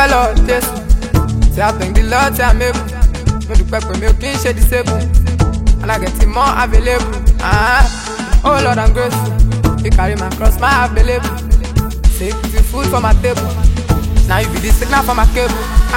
dúpẹ́ lọ́wọ́ Jésù. Say I thank the Lord, say I'm able. Mo dúpẹ́ pé mi ò kí ń ṣe disable. And I get it more available. Oh Lord, I'm grateful. You carry my cross, my available. Say you put the food for my table. Now you be the signal for my cable.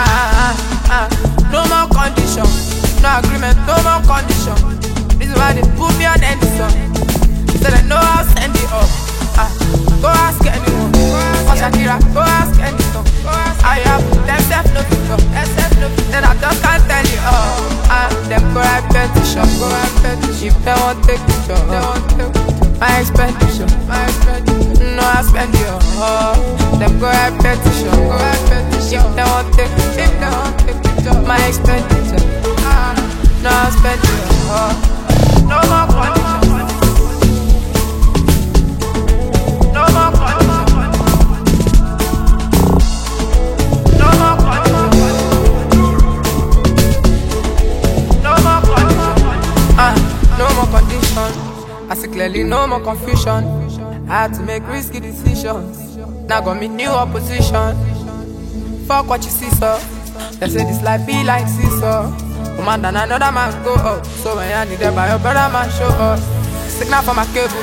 No more condition, no agreement, no more condition. This is why they put me on any song. So they know I'll send it up. Go ask anyone. For Shakira, go ask anyone. I have themselves no people. Then I just can't tell you all. Them go write petition. If they won't take picture, my expenditure. No, I spend it all. Them go write petition. If they won't take picture, my expenditure. No, I spend it all. No more conditions. No more conditions. No more conditions. No more conditions. No more conditions. I see clearly no more confusion. I had to make risky decisions. Now got me new opposition. Fuck what you see, sir. They say this life be like seesaw. One man than another man go up. So when you need it by your brother man show up. Signal for my cable.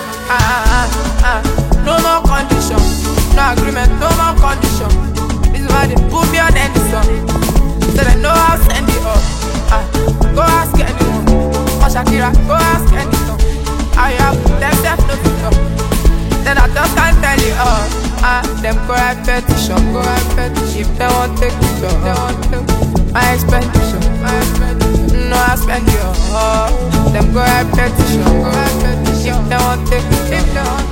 No more condition. No agreement, no more condition. This is why they put me on any song. So they know I'll send it up. Go ask anyone. For Shakira, go ask anyone. I have themselves no people. Then I just can't tell you all. Them go write petition. If they won't take picture, my expenditure. No, I spend it all. Them go write petition. If they won't take picture,